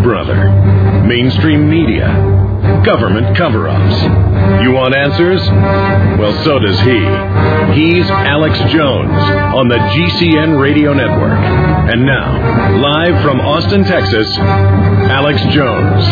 brother. Mainstream media. Government cover-ups. You want answers? Well, so does he. He's Alex Jones on the GCN Radio Network. And now, live from Austin, Texas, Alex Jones.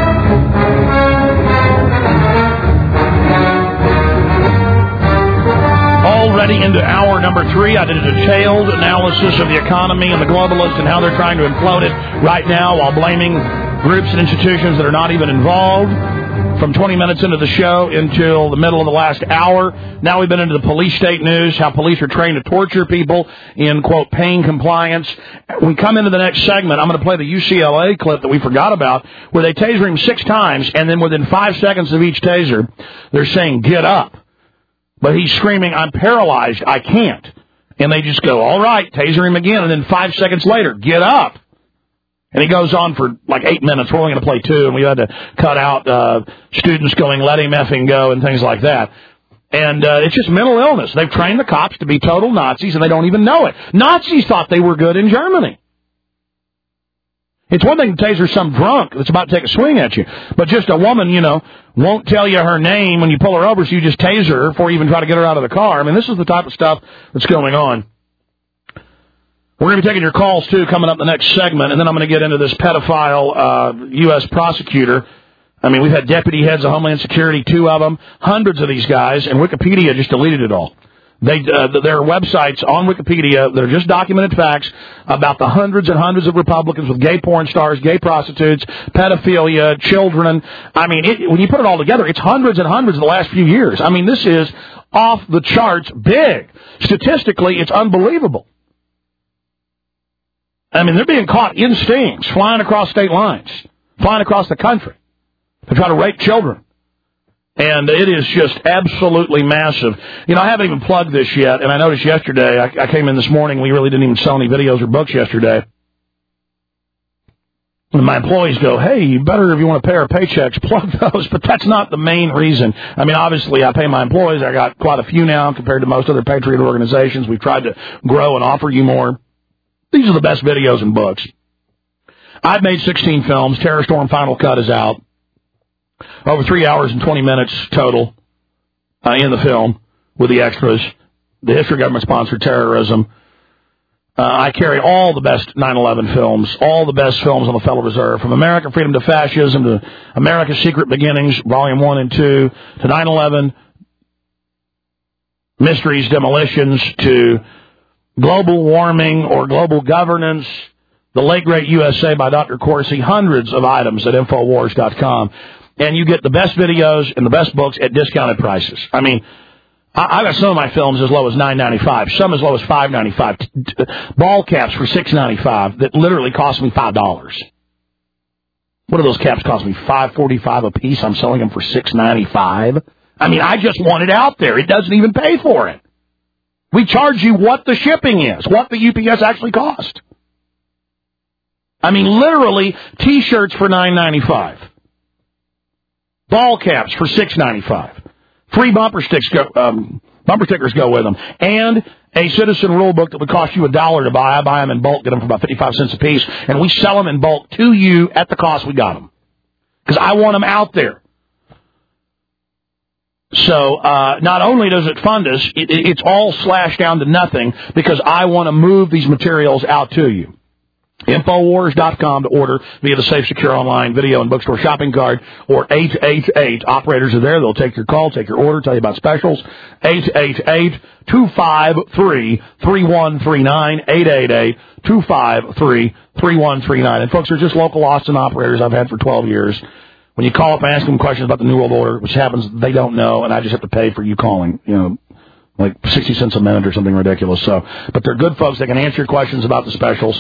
Already into hour number 3, I did a detailed analysis of the economy and the globalists and how they're trying to implode it right now while blaming groups and institutions that are not even involved. From 20 minutes into the show until the middle of the last hour. Now we've been into the police state news, how police are trained to torture people in, quote, pain compliance. When we come into the next segment, I'm going to play the UCLA clip that we forgot about, where they taser him 6 times, and then within 5 seconds of each taser, they're saying, get up. But he's screaming, I'm paralyzed, I can't. And they just go, all right, taser him again, and then 5 seconds later, get up. And he goes on for like 8 minutes. We're only going to play 2, and we had to cut out students going, let him effing go, and things like that. And it's just mental illness. They've trained the cops to be total Nazis, and they don't even know it. Nazis thought they were good in Germany. It's one thing to taser some drunk that's about to take a swing at you, but just a woman, won't tell you her name when you pull her over, so you just taser her before you even try to get her out of the car. I mean, this is the type of stuff that's going on. We're going to be taking your calls, too, coming up in the next segment, and then I'm going to get into this pedophile U.S. prosecutor. I mean, we've had deputy heads of Homeland Security, 2 of them, hundreds of these guys, and Wikipedia just deleted it all. There are websites on Wikipedia that are just documented facts about the hundreds and hundreds of Republicans with gay porn stars, gay prostitutes, pedophilia, children. I mean, when you put it all together, it's hundreds and hundreds in the last few years. I mean, this is off the charts big. Statistically, it's unbelievable. I mean, they're being caught in stings, flying across state lines, flying across the country to try to rape children. And it is just absolutely massive. I haven't even plugged this yet, and I noticed yesterday, I came in this morning, we really didn't even sell any videos or books yesterday. And my employees go, hey, you better, if you want to pay our paychecks, plug those. But that's not the main reason. I mean, obviously, I pay my employees. I got quite a few now compared to most other Patriot organizations. We've tried to grow and offer you more. These are the best videos and books. I've made 16 films. Terror Storm Final Cut is out. Over 3 hours and 20 minutes total in the film with the extras. The history of government-sponsored terrorism. I carry all the best 9/11 films, all the best films on the Federal Reserve, from American Freedom to Fascism to America's Secret Beginnings, Volume 1 and 2, to 9/11 Mysteries, Demolitions, to Global Warming or Global Governance, The Late Great USA by Dr. Corsi, hundreds of items at Infowars.com. And you get the best videos and the best books at discounted prices. I mean, I got some of my films as low as $9.95, some as low as $5.95. Ball caps for $6.95 that literally cost me $5. What do those caps cost me? $5.45 a piece. I'm selling them for $6.95. I mean, I just want it out there. It doesn't even pay for it. We charge you what the shipping is, what the UPS actually cost. I mean, literally, T-shirts for $9.95. Ball caps for $6.95. Free bumper stickers go with them. And a citizen rule book that would cost you $1 to buy. I buy them in bulk, get them for about 55 cents a piece, and we sell them in bulk to you at the cost we got them. Because I want them out there. So not only does it fund us, it's all slashed down to nothing because I want to move these materials out to you. Infowars.com to order via the Safe, Secure Online Video and Bookstore shopping card, or 888. Operators are there. They'll take your call, take your order, tell you about specials. 888-253-3139. 888-253-3139. And folks, they're just local Austin operators I've had for 12 years. When you call up and ask them questions about the New World Order, which happens, they don't know, and I just have to pay for you calling, like 60 cents a minute or something ridiculous. So, but they're good folks. They can answer your questions about the specials.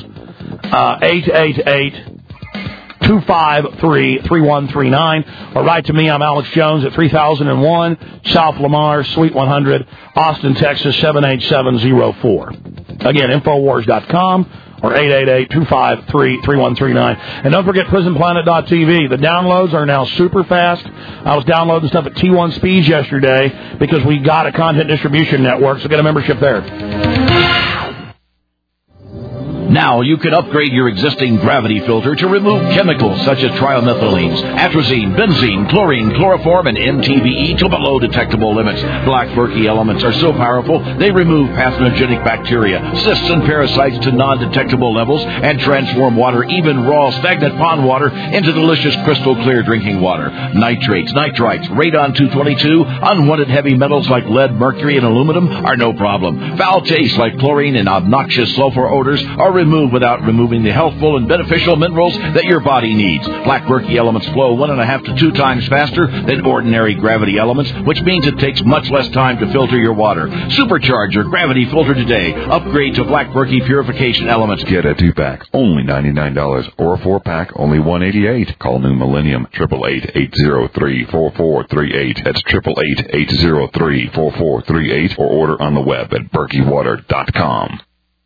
888-253-3139. Or write to me. I'm Alex Jones at 3001 South Lamar, Suite 100, Austin, Texas, 78704. Again, Infowars.com or 888-253-3139. And don't forget PrisonPlanet.tv. The downloads are now super fast. I was downloading stuff at T1 speeds yesterday because we got a content distribution network, so get a membership there. Now you can upgrade your existing gravity filter to remove chemicals such as trimethylenes, atrazine, benzene, chlorine, chloroform, and MTBE to below detectable limits. Black Berkey elements are so powerful they remove pathogenic bacteria, cysts, and parasites to non-detectable levels and transform water, even raw stagnant pond water, into delicious crystal clear drinking water. Nitrates, nitrites, radon-222, unwanted heavy metals like lead, mercury, and aluminum are no problem. Foul tastes like chlorine and obnoxious sulfur odors are removed without removing the healthful and beneficial minerals that your body needs. Black Berkey elements flow 1.5 to 2 times faster than ordinary gravity elements, which means it takes much less time to filter your water. Supercharge your gravity filter today. Upgrade to Black Berkey purification elements. Get a 2-pack, only $99, or a 4-pack, only $188. Call New Millennium, 888-803-4438. That's 888-803-4438, or order on the web at berkeywater.com.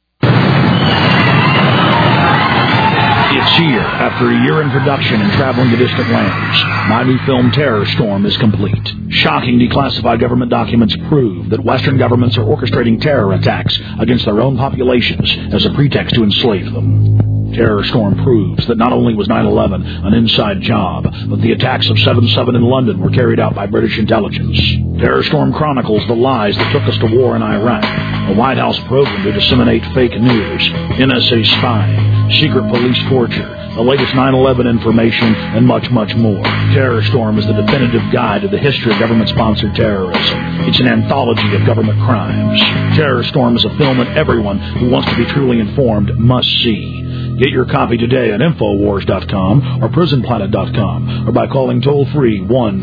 It's here. After a year in production and traveling to distant lands, my new film Terror Storm is complete. Shocking declassified government documents prove that Western governments are orchestrating terror attacks against their own populations as a pretext to enslave them. Terror Storm proves that not only was 9/11 an inside job, but the attacks of 7/7 in London were carried out by British intelligence. Terror Storm chronicles the lies that took us to war in Iraq, a White House program to disseminate fake news, NSA spying, secret police torture, the latest 9/11 information, and much, much more. Terror Storm is the definitive guide to the history of government-sponsored terrorism. It's an anthology of government crimes. Terror Storm is a film that everyone who wants to be truly informed must see. Get your copy today at Infowars.com or PrisonPlanet.com, or by calling toll-free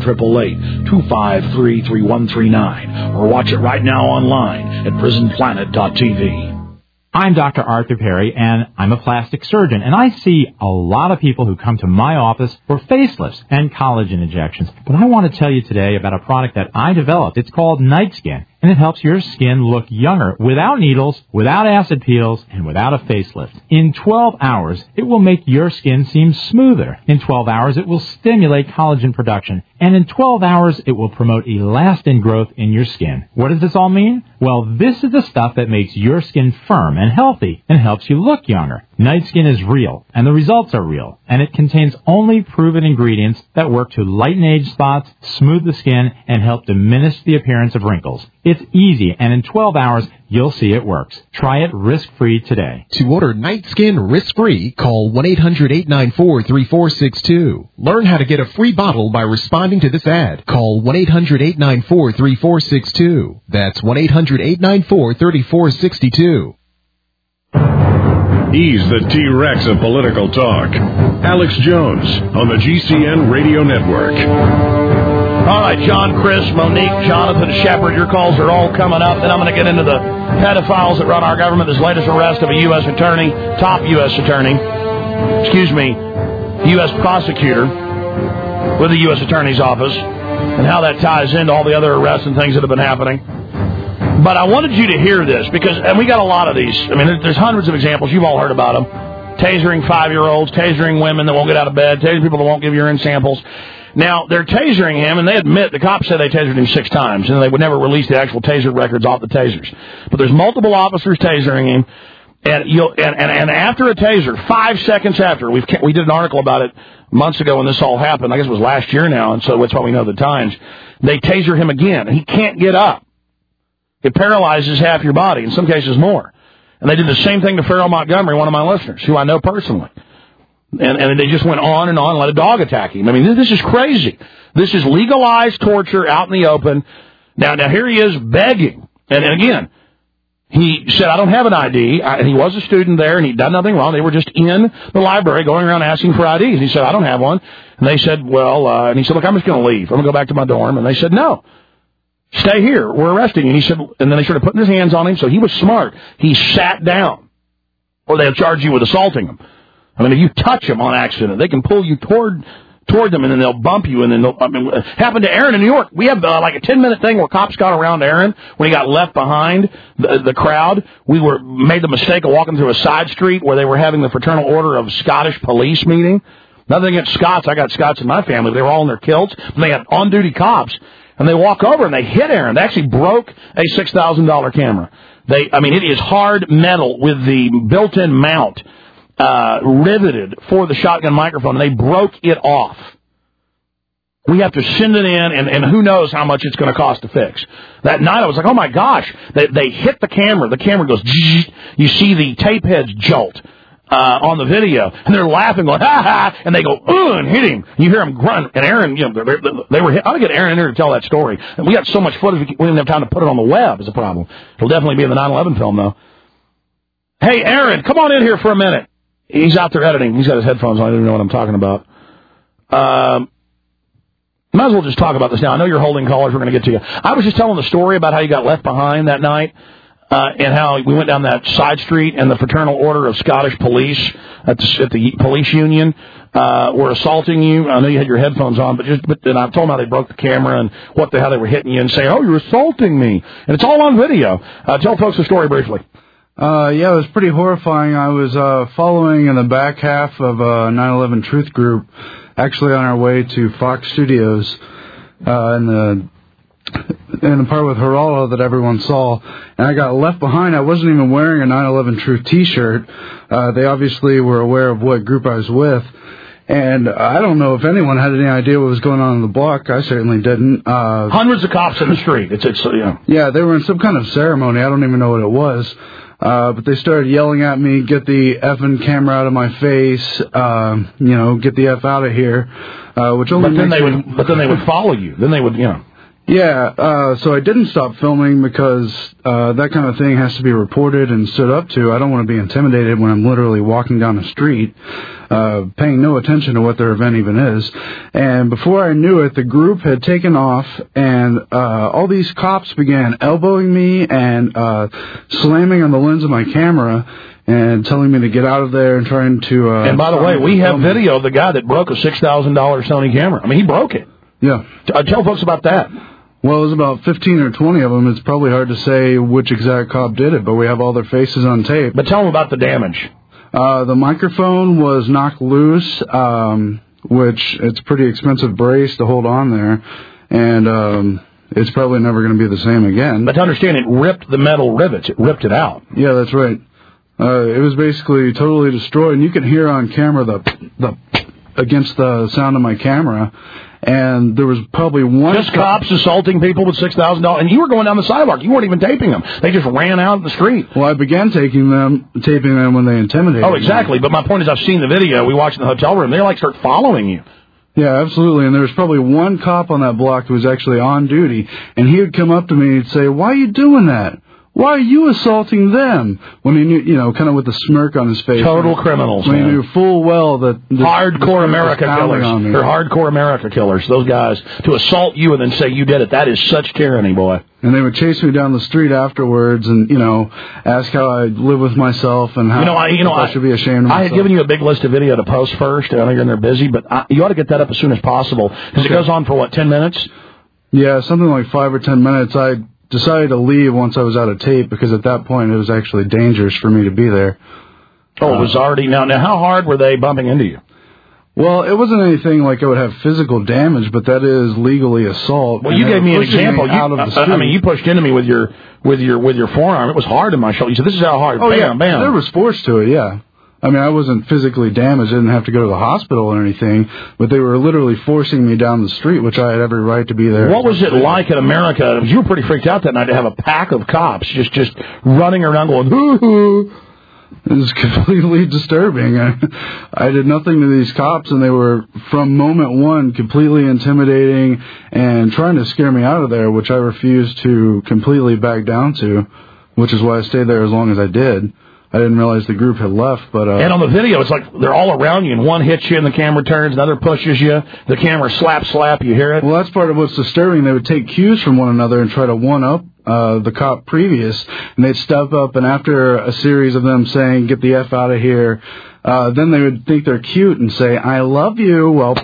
1-888-253-3139, or watch it right now online at PrisonPlanet.tv. I'm Dr. Arthur Perry, and I'm a plastic surgeon, and I see a lot of people who come to my office for facelifts and collagen injections. But I want to tell you today about a product that I developed. It's called Night Skin, and it helps your skin look younger without needles, without acid peels, and without a facelift. In 12 hours, it will make your skin seem smoother. In 12 hours, it will stimulate collagen production. And in 12 hours, it will promote elastin growth in your skin. What does this all mean? Well, this is the stuff that makes your skin firm and healthy and helps you look younger. Night Skin is real, and the results are real, and it contains only proven ingredients that work to lighten age spots, smooth the skin, and help diminish the appearance of wrinkles. It's easy, and in 12 hours, you'll see it works. Try it risk-free today. To order Night Skin risk-free, call 1-800-894-3462. Learn how to get a free bottle by responding to this ad. Call 1-800-894-3462. That's 1-800-894-3462. He's the T-Rex of political talk. Alex Jones on the GCN Radio Network. All right, John, Chris, Monique, Jonathan, Shepard, your calls are all coming up. Then I'm going to get into the pedophiles that run our government. This latest arrest of a U.S. attorney, top U.S. attorney, U.S. prosecutor with the U.S. Attorney's Office, and how that ties into all the other arrests and things that have been happening. But I wanted you to hear this, because, and we got a lot of these. I mean, there's hundreds of examples. You've all heard about them. Tasering 5-year-olds, tasering women that won't get out of bed, tasering people that won't give urine samples. Now, they're tasering him, and they admit, the cops said they tasered him 6 times, and they would never release the actual taser records off the tasers. But there's multiple officers tasering him, and after a taser, 5 seconds after, we did an article about it months ago when this all happened. I guess it was last year now, and so that's why we know the times. They taser him again, and he can't get up. It paralyzes half your body, in some cases more. And they did the same thing to Farrell Montgomery, one of my listeners, who I know personally. And they just went on and let a dog attack him. I mean, this is crazy. This is legalized torture out in the open. Now here he is begging. And again, he said, I don't have an ID. He was a student there, and he'd done nothing wrong. They were just in the library going around asking for IDs. And he said, I don't have one. And they said, and he said, look, I'm just going to leave. I'm going to go back to my dorm. And they said, no. Stay here. We're arresting you. And he said, and then they started putting his hands on him. So he was smart. He sat down, or they'll charge you with assaulting him. I mean, if you touch him on accident, they can pull you toward them, and then they'll bump you. And then it happened to Aaron in New York. We have like a 10-minute thing where cops got around Aaron when he got left behind the crowd. We made the mistake of walking through a side street where they were having the Fraternal Order of Scottish Police meeting. Nothing against Scots. I got Scots in my family. They were all in their kilts. They had on-duty cops. And they walk over and they hit Aaron. They actually broke a $6,000 camera. It is hard metal with the built-in mount riveted for the shotgun microphone, and they broke it off. We have to send it in, and who knows how much it's going to cost to fix. That night I was like, oh my gosh, they hit the camera. The camera goes, you see the tape heads jolt on the video, and they're laughing, going, ha ha, and they go, and hit him. You hear them grunt, and Aaron, they were hit. I ought to get Aaron in here to tell that story. And we got so much footage, we didn't have time to put it on the web is a problem. It'll definitely be in the 9/11 film, though. Hey, Aaron, come on in here for a minute. He's out there editing. He's got his headphones on. I don't even know what I'm talking about. Might as well just talk about this now. I know you're holding callers. We're going to get to you. I was just telling the story about how you got left behind that night. And how we went down that side street and the Fraternal Order of Scottish Police at the police union were assaulting you. I know you had your headphones on, but I told them how they broke the camera and how they were hitting you and saying, oh, you're assaulting me. And it's all on video. Tell folks the story briefly. Yeah, it was pretty horrifying. I was following in the back half of a 9/11 Truth Group, actually on our way to Fox Studios in the part with Geraldo that everyone saw, and I got left behind. I wasn't even wearing a 9/11 Truth T-shirt. They obviously were aware of what group I was with, and I don't know if anyone had any idea what was going on in the block. I certainly didn't. Hundreds of cops in the street. Yeah, they were in some kind of ceremony. I don't even know what it was. But they started yelling at me, get the effing camera out of my face, get the F out of here, which only But then they would follow you. Then they would, Yeah, so I didn't stop filming because that kind of thing has to be reported and stood up to. I don't want to be intimidated when I'm literally walking down the street, paying no attention to what their event even is. And before I knew it, the group had taken off, and all these cops began elbowing me and slamming on the lens of my camera and telling me to get out of there and trying to... and by the way, we have video of the guy that broke a $6,000 Sony camera. I mean, he broke it. Yeah. Tell folks about that. Well, it was about 15 or 20 of them. It's probably hard to say which exact cop did it, but we have all their faces on tape. But tell them about the damage. The microphone was knocked loose, which it's a pretty expensive brace to hold on there, and it's probably never going to be the same again. But to understand, it ripped the metal rivets. It ripped it out. Yeah, that's right. It was basically totally destroyed, and you can hear on camera the against the sound of my camera. And there was probably one... Just cops assaulting people with $6,000. And you were going down the sidewalk. You weren't even taping them. They just ran out in the street. Well, I began taping them when they intimidated me. Oh, exactly. But my point is, I've seen the video. We watched in the hotel room. They start following you. Yeah, absolutely. And there was probably one cop on that block who was actually on duty. And he would come up to me and say, why are you doing that? Why are you assaulting them? When he knew, kind of with a smirk on his face. Total criminals, when he knew full well that... Hardcore America killers. They're hardcore America killers. Those guys, to assault you and then say you did it, that is such tyranny, boy. And they would chase me down the street afterwards and, ask how I live with myself and how I should be ashamed of myself. I had given you a big list of video to post first. I know you're in there busy, but you ought to get that up as soon as possible. Because it goes on for, 10 minutes? Yeah, something like 5 or 10 minutes. I decided to leave once I was out of tape because at that point it was actually dangerous for me to be there. Oh, it was already... Now, how hard were they bumping into you? Well, it wasn't anything like I would have physical damage, but that is legally assault. Well, you gave me an example. You pushed into me with your forearm. It was hard in my shoulder. You said, this is how hard. Oh, bam, yeah. Bam. There was force to it, yeah. I mean, I wasn't physically damaged. I didn't have to go to the hospital or anything, but they were literally forcing me down the street, which I had every right to be there. What was it like in America? You were pretty freaked out that night to have a pack of cops just running around going, hoo-hoo. It was completely disturbing. I did nothing to these cops, and they were, from moment one, completely intimidating and trying to scare me out of there, which I refused to completely back down to, which is why I stayed there as long as I did. I didn't realize the group had left, but... and on the video, it's like they're all around you, and one hits you, and the camera turns, another pushes you, the camera slap, you hear it? Well, that's part of what's disturbing. They would take cues from one another and try to one-up the cop previous, and they'd step up, and after a series of them saying, get the F out of here, then they would think they're cute and say, I love you, well...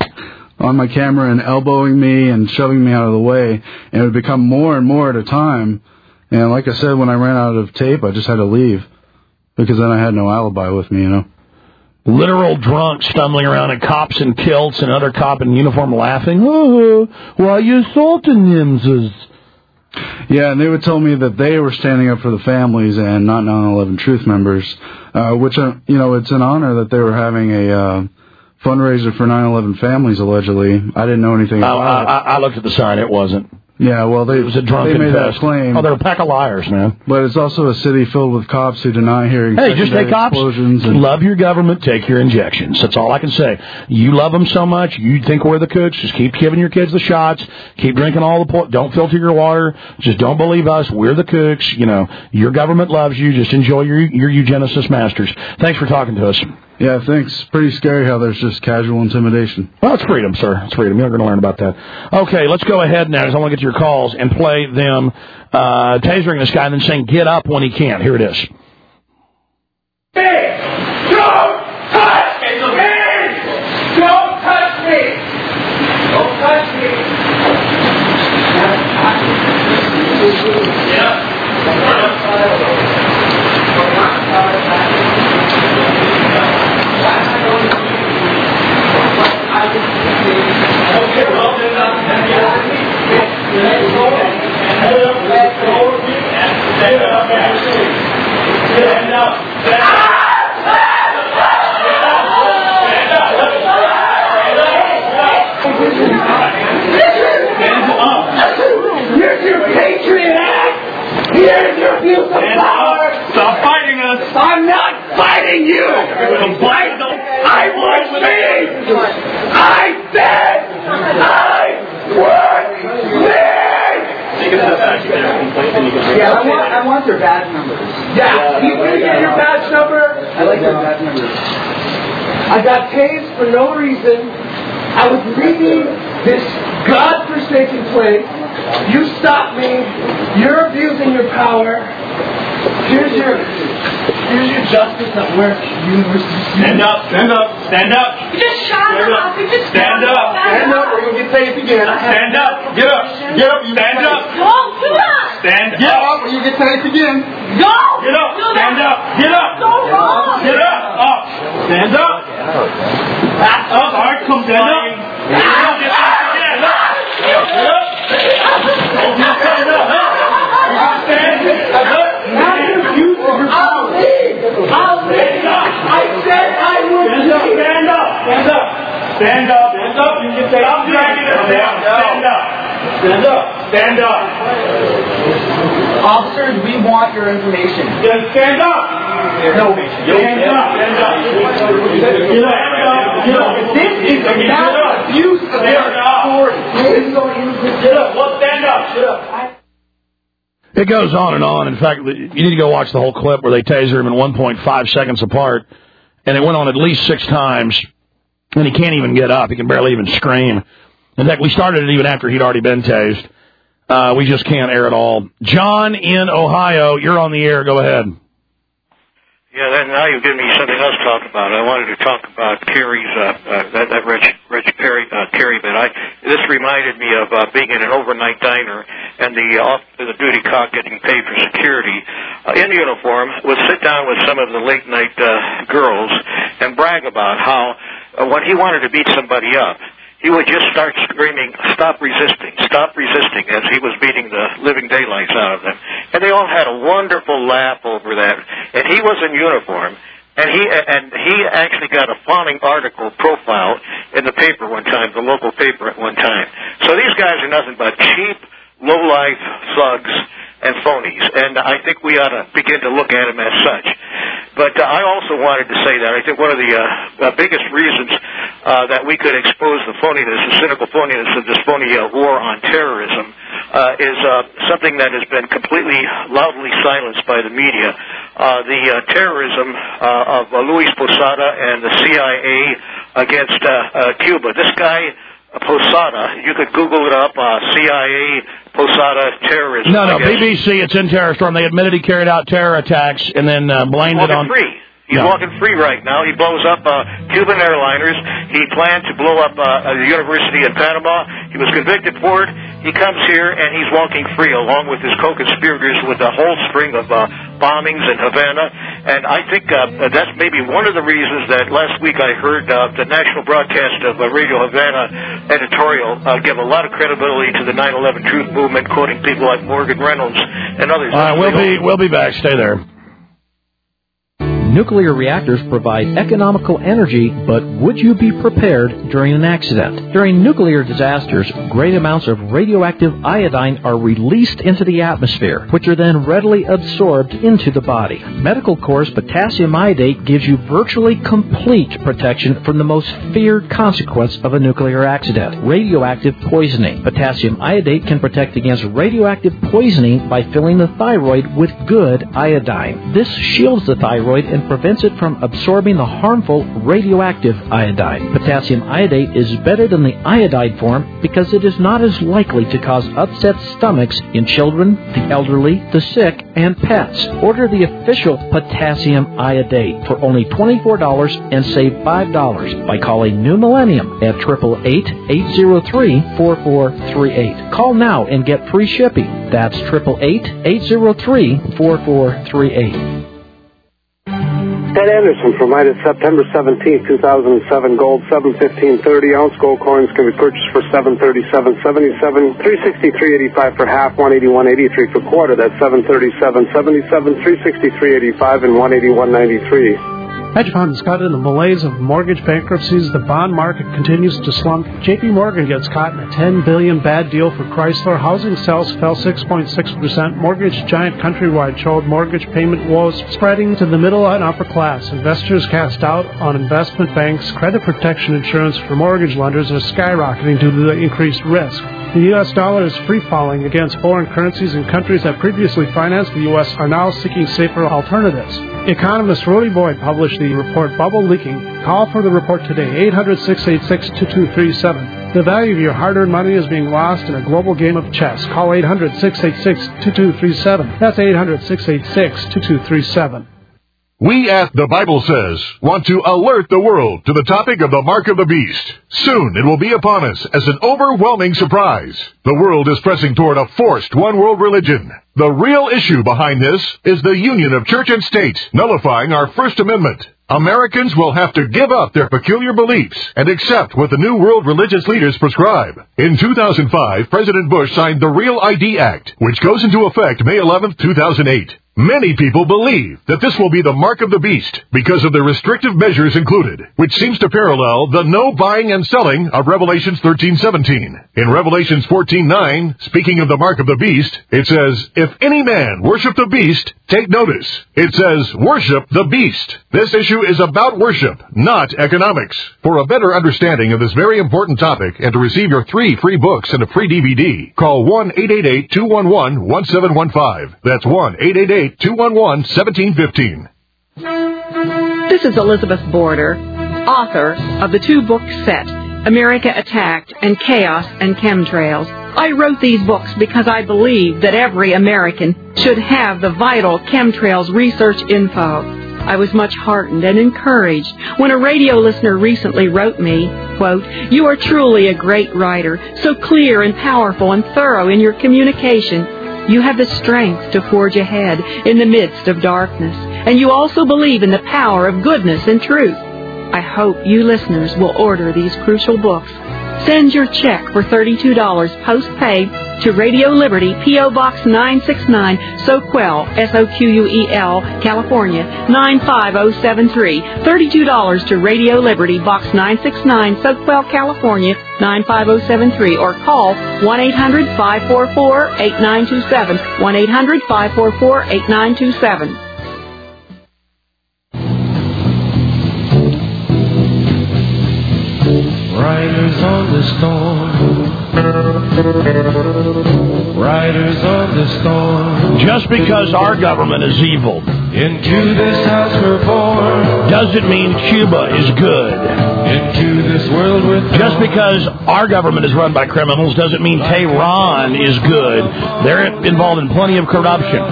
on my camera and elbowing me and shoving me out of the way, and it would become more and more at a time. And like I said, when I ran out of tape, I just had to leave. Because then I had no alibi with me, literal drunks stumbling around and cops in kilts and other cop in uniform laughing. Oh, why you assaulting him? Yeah, and they would tell me that they were standing up for the families and not 9/11 Truth members, which, it's an honor that they were having a fundraiser for 9/11 families, allegedly. I didn't know anything about it. I looked at the sign. It wasn't. Yeah, well, it was a drunken they made fest. That claim. Oh, they're a pack of liars, man. But it's also a city filled with cops who deny hearing explosions. Love your government, take your injections. That's all I can say. You love them so much, you think we're the cooks. Just keep giving your kids the shots. Keep drinking all the don't filter your water. Just don't believe us. We're the cooks. Your government loves you. Just enjoy your eugenicist masters. Thanks for talking to us. Yeah, thanks. Pretty scary how there's just casual intimidation. Well, it's freedom, sir. It's freedom. You're going to learn about that. Okay, let's go ahead now, because I want to get to your calls, and play them tasering this guy and then saying, get up when he can. Here it is. Hey, don't touch me! Don't touch me! Don't touch me! Yeah. Here's your Patriot Act! Here's your abuse of power! Stop fighting us! I'm not fighting you! I was me! I said I was me! Yeah, I want their badge numbers. Yeah, you want to get your badge number? I like their badge numbers. I got tased for no reason. I was leaving this godforsaken place. You stopped me. You're abusing your power. Here's your justice at work, University. Stand up. Just shut up. Stand up. Stand up or you'll get tased again. Stand up. Get up. Stand up. Go, do that. Stand Get up. or you get tased again. Go. Get up. Stand up. Get up. So wrong. Get up. Up. Stand up. That's up. All right, come stand up. Get up. Get up. Stand up. I'll leave. I said I would leave. Stand up. You can say, I'm dragging us down. Stand up. Officers, we want your information. Then stand up. No. Stand up. Get up. This is a mass abuse of their authority. Get up. Well, stand up. Get up. It goes on and on. In fact, you need to go watch the whole clip where they taser him in 1.5 seconds apart. And it went on at least 6 times. And he can't even get up. He can barely even scream. In fact, we started it even after he'd already been tased. We just can't air it all. John in Ohio, you're on the air. Go ahead. Yeah, now you've given me something else to talk about. I wanted to talk about Kerry's, that Rich Perry bit. This reminded me of being in an overnight diner and the duty cop getting paid for security in uniform would sit down with some of the late night girls and brag about how when he wanted to beat somebody up, he would just start screaming, stop resisting, as he was beating the living daylights out of them. And they all had a wonderful laugh over that. And he was in uniform, and he actually got a fawning article profile in the paper one time, the local paper at one time. So these guys are nothing but cheap, low-life thugs and phonies, and I think we ought to begin to look at them as such. But I also wanted to say that I think one of the biggest reasons that we could expose the phoniness, the cynical phoniness of this phony war on terrorism is something that has been completely loudly silenced by the media. The terrorism of Luis Posada and the CIA against Cuba. This guy, Posada, you could Google it up, CIA Posada terrorism. No, BBC, it's in Terror Storm. They admitted he carried out terror attacks and then blamed it on... He's walking free right now. He blows up Cuban airliners. He planned to blow up the university in Panama. He was convicted for it. He comes here, and he's walking free along with his co-conspirators with a whole string of bombings in Havana. And I think that's maybe one of the reasons that last week I heard the national broadcast of Radio Havana editorial give a lot of credibility to the 9/11 Truth Movement, quoting people like Morgan Reynolds and others. All right, we'll be back. Stay there. Nuclear reactors provide economical energy, but would you be prepared during an accident? During nuclear disasters, great amounts of radioactive iodine are released into the atmosphere, which are then readily absorbed into the body. Medical Corps' potassium iodate gives you virtually complete protection from the most feared consequence of a nuclear accident, radioactive poisoning. Potassium iodate can protect against radioactive poisoning by filling the thyroid with good iodine. This shields the thyroid and prevents it from absorbing the harmful radioactive iodine. Potassium iodate is better than the iodide form because it is not as likely to cause upset stomachs in children, the elderly, the sick, and pets. Order the official potassium iodate for only $24 and save $5 by calling New Millennium at 888-803-4438. Call now and get free shipping. That's 888-803-4438. Ted Anderson provided September 17, 2007 gold 715.30 ounce. Gold coins can be purchased for $737.77, $363.85 for half, $181.83 for quarter. That's $737.77, $363.85, and $181.93. Hedge funds caught in the malaise of mortgage bankruptcies. The bond market continues to slump. J.P. Morgan gets caught in a $10 billion bad deal for Chrysler. Housing sales fell 6.6%. Mortgage giant Countrywide showed mortgage payment woes spreading to the middle and upper class. Investors cast doubt on investment banks. Credit protection insurance for mortgage lenders is skyrocketing due to the increased risk. The U.S. dollar is free-falling against foreign currencies, and countries that previously financed the U.S. are now seeking safer alternatives. Economist Rudy Boyd published the report Bubble Leaking. Call for the report today, 800-686-2237. The value of your hard-earned money is being lost in a global game of chess. Call 800-686-2237. That's 800-686-2237. We at The Bible Says want to alert the world to the topic of the Mark of the Beast. Soon it will be upon us as an overwhelming surprise. The world is pressing toward a forced one-world religion. The real issue behind this is the union of church and state, nullifying our First Amendment. Americans will have to give up their peculiar beliefs and accept what the New World religious leaders prescribe. In 2005, President Bush signed the Real ID Act, which goes into effect May 11, 2008. Many people believe that this will be the mark of the beast because of the restrictive measures included, which seems to parallel the no buying and selling of Revelations 13:17. In Revelations 14:9, speaking of the mark of the beast, it says, "If any man worship the beast, take notice." It says, "Worship the beast." This issue is about worship, not economics. For a better understanding of this very important topic and to receive your 3 free books and a free DVD, call 1-888-211-1715. That's 1-888-211-1715. This is Elizabeth Border, author of the 2-book set, America Attacked and Chaos and Chemtrails. I wrote these books because I believe that every American should have the vital chemtrails research info. I was much heartened and encouraged when a radio listener recently wrote me, quote, "You are truly a great writer, so clear and powerful and thorough in your communication. You have the strength to forge ahead in the midst of darkness, and you also believe in the power of goodness and truth. I hope you listeners will order these crucial books. Send your check for $32 post-paid to Radio Liberty, P.O. Box 969, Soquel, Soquel, California, 95073. $32 to Radio Liberty, Box 969, Soquel, California, 95073. Or call 1-800-544-8927, 1-800-544-8927. Riders on the storm. Riders on the storm. Just because our government is evil, into this house we're born, doesn't mean Cuba is good. Into this world we're thrown. Just because our government is run by criminals doesn't mean Tehran is good. They're involved in plenty of corruption.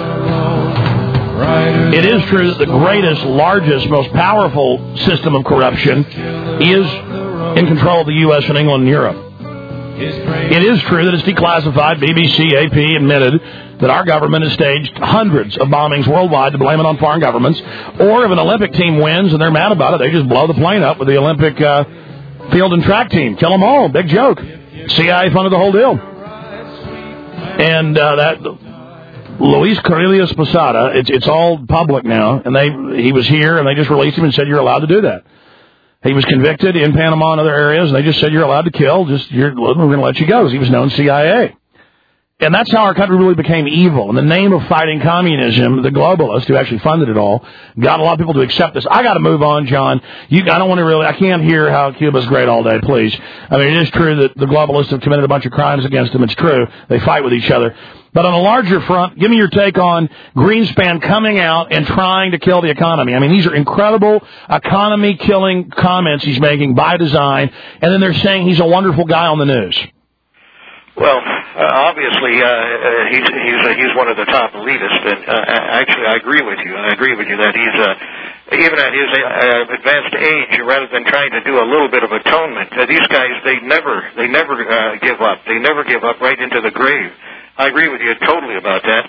It is true that the greatest, largest, most powerful system of corruption is in control of the U.S. and England and Europe. It is true that it's declassified. BBC, AP admitted that our government has staged hundreds of bombings worldwide to blame it on foreign governments. Or if an Olympic team wins and they're mad about it, they just blow the plane up with the Olympic field and track team. Kill them all. Big joke. CIA funded the whole deal. And that Luis Cornelius Posada, it's all public now, and he was here, and they just released him and said you're allowed to do that. He was convicted in Panama and other areas, and they just said you're allowed to kill. We're going to let you go. Because he was known CIA. And that's how our country really became evil. In the name of fighting communism, the globalists who actually funded it all got a lot of people to accept this. I got to move on, John. I can't hear how Cuba's great all day, please. I mean, it is true that the globalists have committed a bunch of crimes against them. It's true. They fight with each other. But on a larger front, give me your take on Greenspan coming out and trying to kill the economy. I mean, these are incredible economy-killing comments he's making by design, and then they're saying he's a wonderful guy on the news. Well, obviously, he's one of the top elitists, and actually, I agree with you. I agree with you that he's even at his advanced age, rather than trying to do a little bit of atonement, these guys they never give up. They never give up right into the grave. I agree with you totally about that.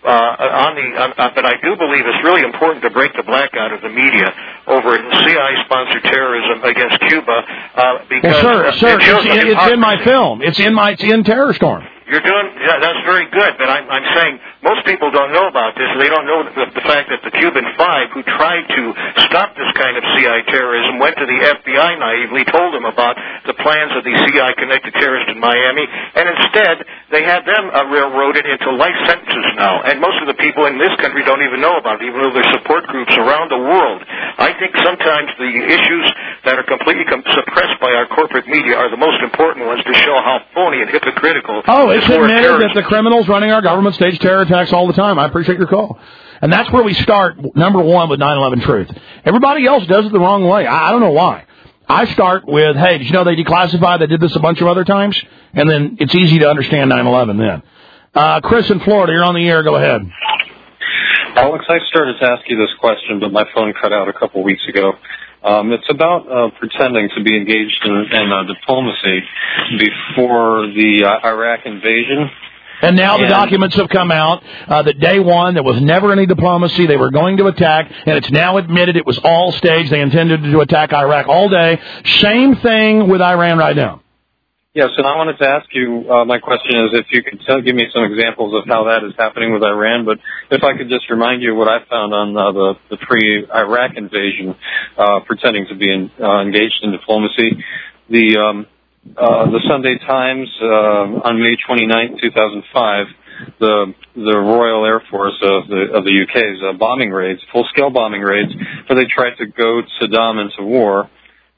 But I do believe it's really important to break the blackout of the media over CIA-sponsored terrorism against Cuba. Because sir, it's in my film. It's in Terror Storm. That's very good, but I'm saying most people don't know about this. They don't know the fact that the Cuban Five, who tried to stop this kind of CIA terrorism, went to the FBI naively, told them about the plans of the CIA-connected terrorists in Miami, and instead they had them railroaded into life sentences now. And most of the people in this country don't even know about it, even though there's support groups around the world. I think sometimes the issues that are completely suppressed by our corporate media are the most important ones to show how phony and hypocritical. It's admitted that the criminals running our government stage terror attacks all the time. I appreciate your call. And that's where we start, number one, with 9/11 Truth. Everybody else does it the wrong way. I don't know why. I start with, hey, did you know they declassified? They did this a bunch of other times? And then it's easy to understand 9/11 then. Chris in Florida, you're on the air. Go ahead. Alex, I started to ask you this question, but my phone cut out a couple weeks ago. It's about pretending to be engaged in diplomacy before the Iraq invasion. And now the documents have come out that day one, there was never any diplomacy. They were going to attack, and it's now admitted it was all staged. They intended to attack Iraq all day. Same thing with Iran right now. Yes, and I wanted to ask you, my question is if you could give me some examples of how that is happening with Iran, but if I could just remind you what I found on the pre-Iraq invasion, pretending to be engaged in diplomacy. The Sunday Times, on May 29, 2005, the Royal Air Force of the UK's bombing raids, full-scale bombing raids, where they tried to goad Saddam into war.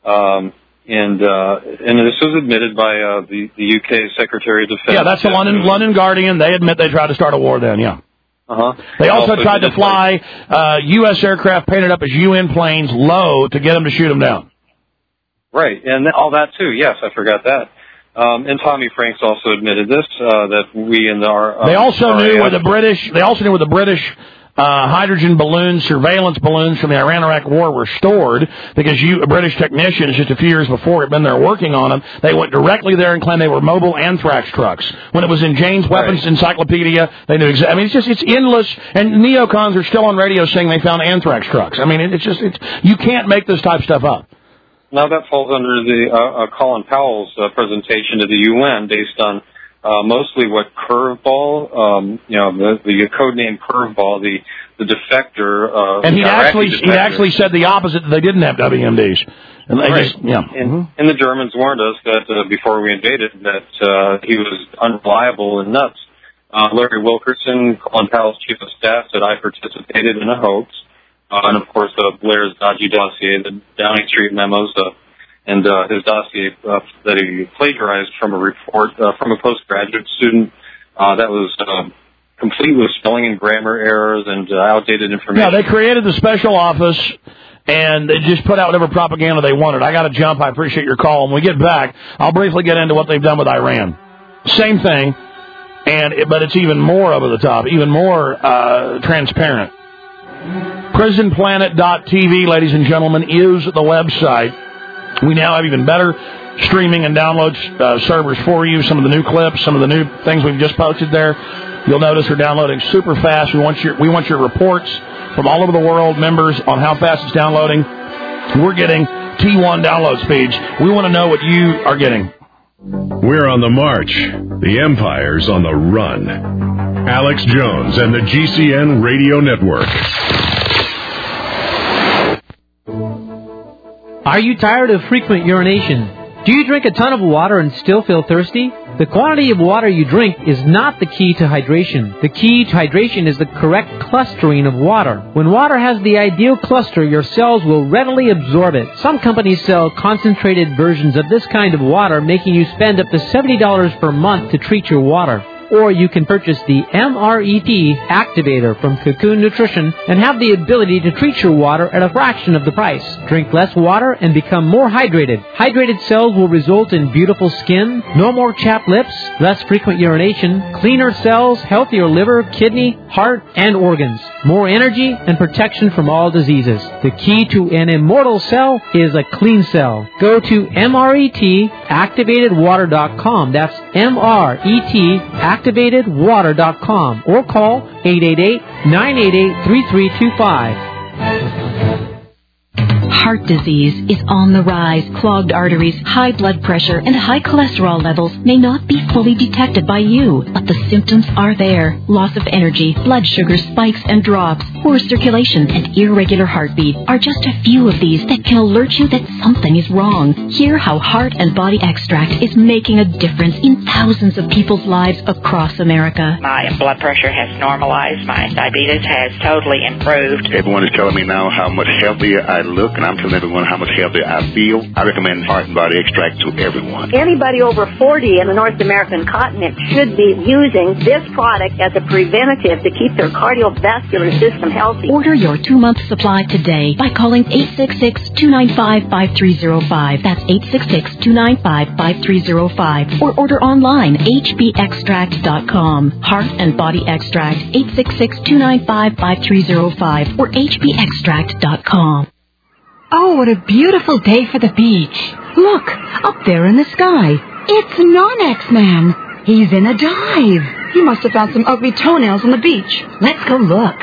And this was admitted by the UK Secretary of Defense. Yeah, that's the London Guardian. They admit they tried to start a war then, yeah. They also tried to fly U.S. aircraft painted up as UN planes low to get them to shoot them down. Right, and all that too. Yes, I forgot that. And Tommy Franks also admitted this, that we in our... They also knew where the British hydrogen balloons, surveillance balloons from the Iran-Iraq war were stored because British technicians, just a few years before, had been there working on them. They went directly there and claimed they were mobile anthrax trucks. When it was in Jane's Weapons Encyclopedia, they knew exactly. I mean, it's endless. And neocons are still on radio saying they found anthrax trucks. I mean, you can't make this type of stuff up. Now that falls under the Colin Powell's presentation to the UN, based on mostly what Curveball, the code name Curveball, the defector. And he actually said the opposite, that they didn't have WMDs. And they and the Germans warned us that before we invaded that he was unreliable and nuts. Larry Wilkerson, Colin Powell's chief of staff, said I participated in a hoax. And of course, Blair's dodgy dossier, the Downing Street memos, and his dossier that he plagiarized from a report from a postgraduate student that was complete with spelling and grammar errors and outdated information. Yeah, they created the special office, and they just put out whatever propaganda they wanted. I got to jump. I appreciate your call. When we get back, I'll briefly get into what they've done with Iran. Same thing, but it's even more over the top, even more transparent. PrisonPlanet.tv, ladies and gentlemen, is the website. We now have even better streaming and download servers for you. Some of the new clips, some of the new things we've just posted there, you'll notice are downloading super fast. We want your reports from all over the world, members, on how fast it's downloading. We're getting T1 download speeds. We want to know what you are getting. We're on the march. The Empire's on the run. Alex Jones and the GCN Radio Network. Are you tired of frequent urination? Do you drink a ton of water and still feel thirsty? The quantity of water you drink is not the key to hydration. The key to hydration is the correct clustering of water. When water has the ideal cluster, your cells will readily absorb it. Some companies sell concentrated versions of this kind of water, making you spend up to $70 per month to treat your water. Or you can purchase the MRET Activator from Cocoon Nutrition and have the ability to treat your water at a fraction of the price. Drink less water and become more hydrated. Hydrated cells will result in beautiful skin, no more chapped lips, less frequent urination, cleaner cells, healthier liver, kidney, heart, and organs, more energy, and protection from all diseases. The key to an immortal cell is a clean cell. Go to MRETactivatedwater.com. That's MRETactivatedwater.com or call 888-988-3325. Heart disease is on the rise. Clogged arteries, high blood pressure, and high cholesterol levels may not be fully detected by you, but the symptoms are there. Loss of energy, blood sugar spikes and drops, poor circulation, and irregular heartbeat are just a few of these that can alert you that something is wrong. Hear how Heart and Body Extract is making a difference in thousands of people's lives across America. My blood pressure has normalized. My diabetes has totally improved. Everyone is telling me now how much healthier I look, and I'm telling everyone how much healthier I feel. I recommend Heart and Body Extract to everyone. Anybody over 40 in the North American continent should be using this product as a preventative to keep their cardiovascular system healthy. Order your 2-month supply today by calling 866-295-5305. That's 866-295-5305. Or order online, hbextract.com. Heart and Body Extract, 866-295-5305 or hbextract.com. Oh, what a beautiful day for the beach. Look, up there in the sky. It's Non-X Man. He's in a dive. He must have found some ugly toenails on the beach. Let's go look.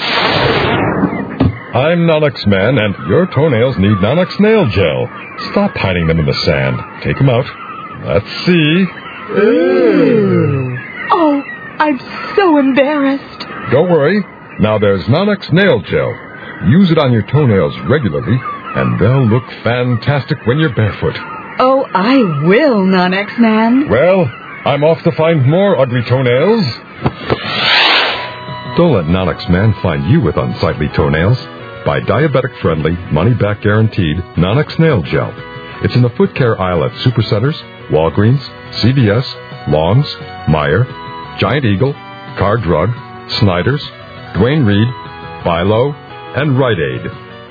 I'm Non-X Man, and your toenails need Non-X Nail Gel. Stop hiding them in the sand. Take them out. Let's see. Ooh. Oh, I'm so embarrassed. Don't worry. Now there's Non-X Nail Gel. Use it on your toenails regularly, and they'll look fantastic when you're barefoot. Oh, I will, Non-X Man. Well, I'm off to find more ugly toenails. Don't let Non-X Man find you with unsightly toenails. Buy diabetic-friendly, money-back guaranteed Non-X Nail Gel. It's in the foot care aisle at Supercenters, Walgreens, CVS, Long's, Meijer, Giant Eagle, Car Drug, Snyder's, Duane Reade, Philo, and Rite Aid.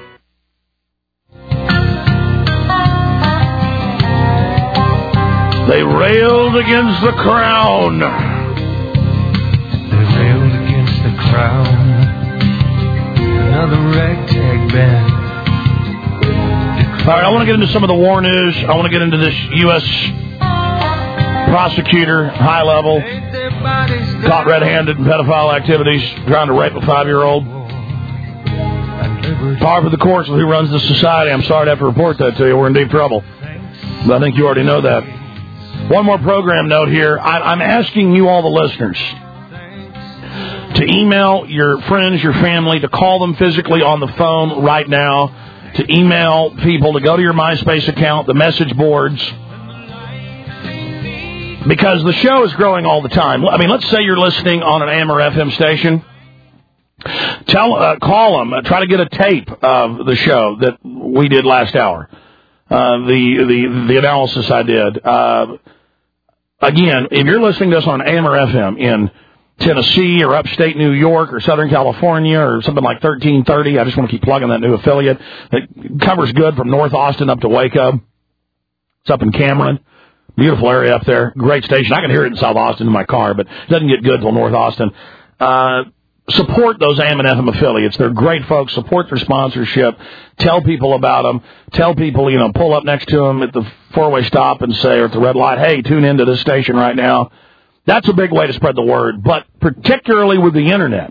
They railed against the crown. They railed against the crown. Another ragtag band. All right, I want to get into some of the war news. I want to get into this U.S. prosecutor, high level, caught red-handed in pedophile activities, trying to rape a 5-year-old. Par for the course of who runs the society. I'm sorry to have to report that to you. We're in deep trouble. But I think you already know that. One more program note here. I'm asking you, all the listeners, to email your friends, your family, to call them physically on the phone right now, to email people, to go to your MySpace account, the message boards, because the show is growing all the time. I mean, let's say you're listening on an AM or FM station. Call them. Try to get a tape of the show that we did last hour. The analysis I did. Again, if you're listening to us on AM or FM in Tennessee or upstate New York or Southern California or something like 1330, I just want to keep plugging that new affiliate. It covers good from North Austin up to Waco. It's up in Cameron. Beautiful area up there. Great station. I can hear it in South Austin in my car, but it doesn't get good till North Austin. Support those AM and FM affiliates. They're great folks. Support their sponsorship. Tell people about them. Tell people, pull up next to them at the four-way stop and say, or at the red light, hey, tune into this station right now. That's a big way to spread the word, but particularly with the Internet.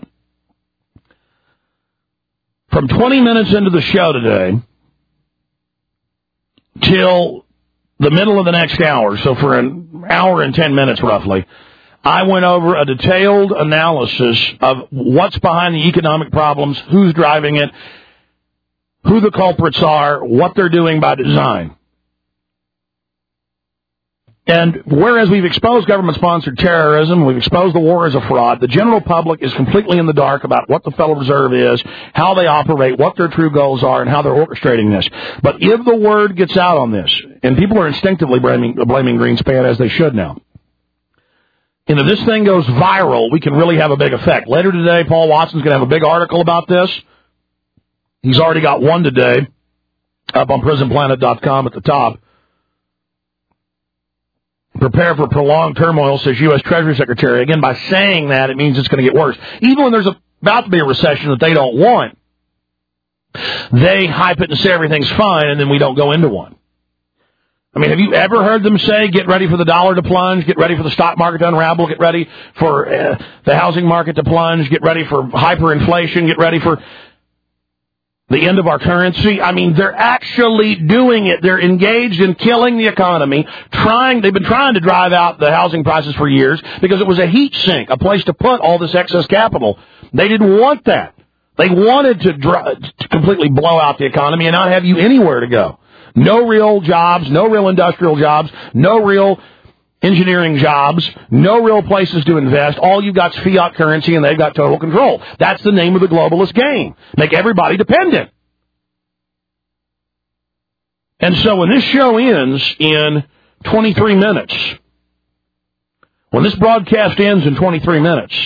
From 20 minutes into the show today till the middle of the next hour, so for an hour and 10 minutes roughly, I went over a detailed analysis of what's behind the economic problems, who's driving it, who the culprits are, what they're doing by design. And whereas we've exposed government-sponsored terrorism, we've exposed the war as a fraud, the general public is completely in the dark about what the Federal Reserve is, how they operate, what their true goals are, and how they're orchestrating this. But if the word gets out on this, and people are instinctively blaming Greenspan, as they should now, and if this thing goes viral, we can really have a big effect. Later today, Paul Watson's going to have a big article about this. He's already got one today up on prisonplanet.com at the top. Prepare for prolonged turmoil, says U.S. Treasury Secretary. Again, by saying that, it means it's going to get worse. Even when there's about to be a recession that they don't want, they hype it and say everything's fine, and then we don't go into one. I mean, have you ever heard them say, get ready for the dollar to plunge, get ready for the stock market to unravel, get ready for the housing market to plunge, get ready for hyperinflation, get ready for the end of our currency? I mean, they're actually doing it. They're engaged in killing the economy. They've been trying to drive out the housing prices for years because it was a heat sink, a place to put all this excess capital. They didn't want that. They wanted to completely blow out the economy and not have you anywhere to go. No real jobs, no real industrial jobs, no real engineering jobs, no real places to invest. All you've got is fiat currency, and they've got total control. That's the name of the globalist game. Make everybody dependent. And so when this show ends in 23 minutes, when this broadcast ends in 23 minutes,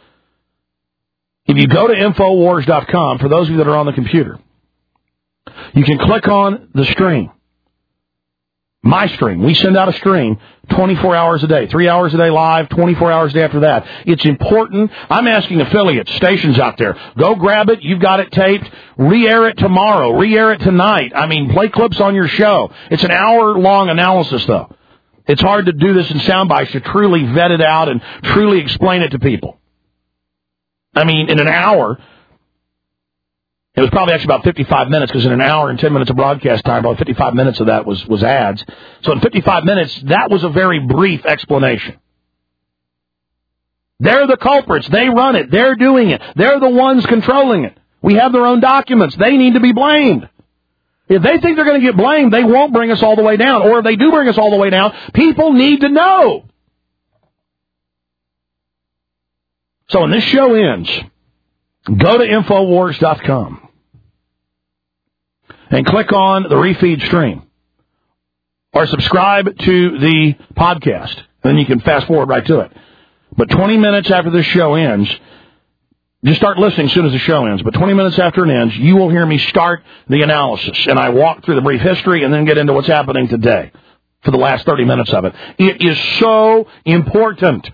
if you go to Infowars.com, for those of you that are on the computer, you can click on the stream. My stream. We send out a stream 24 hours a day, 3 hours a day live, 24 hours a day after that. It's important. I'm asking affiliates, stations out there, go grab it. You've got it taped. Re-air it tomorrow. Re-air it tonight. I mean, play clips on your show. It's an hour-long analysis, though. It's hard to do this in sound bites to truly vet it out and truly explain it to people. I mean, in an hour, it was probably actually about 55 minutes, because in an hour and 10 minutes of broadcast time, about 55 minutes of that was ads. So in 55 minutes, that was a very brief explanation. They're the culprits. They run it. They're doing it. They're the ones controlling it. We have their own documents. They need to be blamed. If they think they're going to get blamed, they won't bring us all the way down. Or if they do bring us all the way down, people need to know. So when this show ends, go to Infowars.com. and click on the refeed stream, or subscribe to the podcast. Then you can fast forward right to it. But 20 minutes after this show ends, just start listening as soon as the show ends. But 20 minutes after it ends, you will hear me start the analysis. And I walk through the brief history and then get into what's happening today for the last 30 minutes of it. It is so important.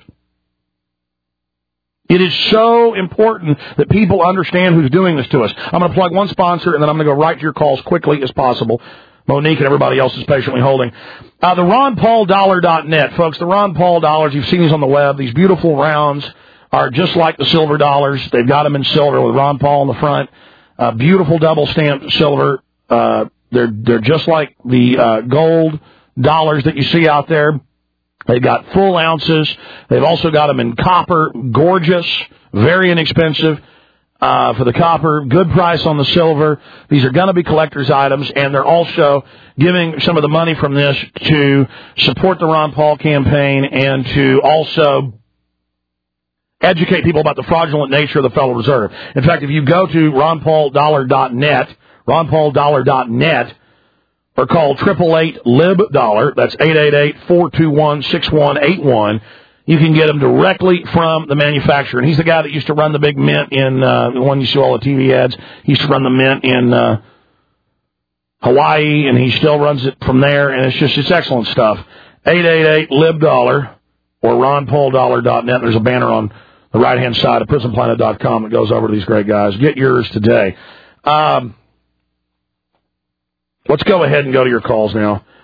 It is so important that people understand who's doing this to us. I'm going to plug one sponsor, and then I'm going to go right to your calls quickly as possible. Monique and everybody else is patiently holding. The RonPaulDollar.net, folks. The Ron Paul dollars, you've seen these on the web. These beautiful rounds are just like the silver dollars. They've got them in silver with Ron Paul on the front. Beautiful double-stamped silver. They're just like the gold dollars that you see out there. They've got full ounces. They've also got them in copper. Gorgeous. Very inexpensive for the copper. Good price on the silver. These are going to be collector's items, and they're also giving some of the money from this to support the Ron Paul campaign and to also educate people about the fraudulent nature of the Federal Reserve. In fact, if you go to RonPaulDollar.net, RonPaulDollar.net, or call 888-LIB-DOLLAR, that's 888-421-6181. You can get them directly from the manufacturer. And he's the guy that used to run the big mint in, the one you see all the TV ads. He used to run the mint in Hawaii, and he still runs it from there, and it's excellent stuff. 888-LIB-DOLLAR or RonPaulDollar.net. There's a banner on the right-hand side of PrisonPlanet.com that goes over to these great guys. Get yours today. Let's go ahead and go to your calls now.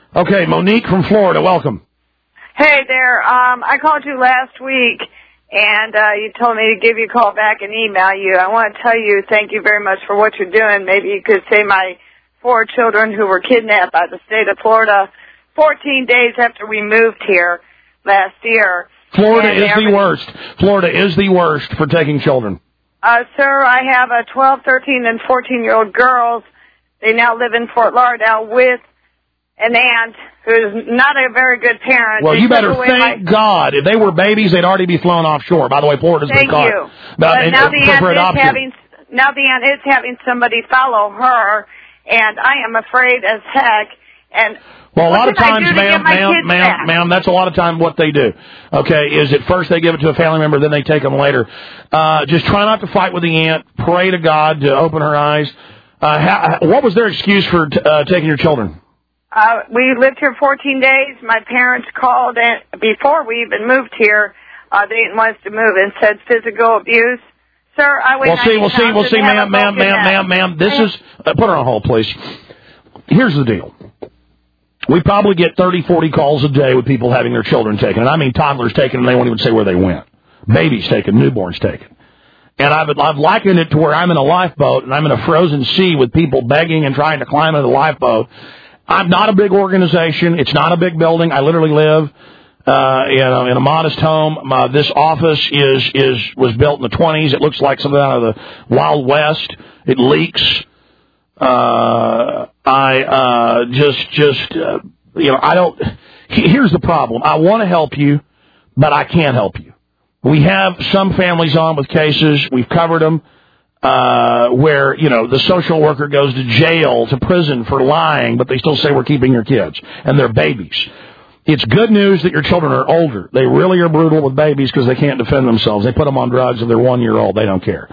Okay, Monique from Florida, welcome. Hey there. I called you last week, and you told me to give you a call back and email you. I want to tell you thank you very much for what you're doing. Maybe you could say my 4 children who were kidnapped by the state of Florida 14 days after we moved here last year. Florida is the worst. Florida is the worst for taking children. Sir, I have a 12, 13, and 14-year-old girls. They now live in Fort Lauderdale with an aunt who's not a very good parent. Well, you better thank God. If they were babies, they'd already be flown offshore. By the way, Florida's been caught. Thank you. But now the aunt is having somebody follow her, and I am afraid as heck. And well, a lot of times, ma'am, that's a lot of time what they do. Okay, is at first they give it to a family member, then they take them later. Just try not to fight with the aunt. Pray to God to open her eyes. What was their excuse for taking your children? We lived here 14 days. My parents called before we even moved here. They didn't want us to move and said physical abuse. Sir, I weigh 90 We'll see, ma'am. This is put her on hold, please. Here's the deal. We probably get 30, 40 calls a day with people having their children taken. And I mean toddlers taken, and they won't even say where they went. Babies taken, newborns taken. And I've likened it to where I'm in a lifeboat, and I'm in a frozen sea with people begging and trying to climb into the lifeboat. I'm not a big organization. It's not a big building. I literally live in a modest home. This office was built in the 20s. It looks like something out of the Wild West. It leaks. Here's the problem. I want to help you, but I can't help you. We have some families on with cases. We've covered them, where, the social worker goes to jail, to prison for lying, but they still say we're keeping your kids, and they're babies. It's good news that your children are older. They really are brutal with babies because they can't defend themselves. They put them on drugs if they're 1 year old. They don't care.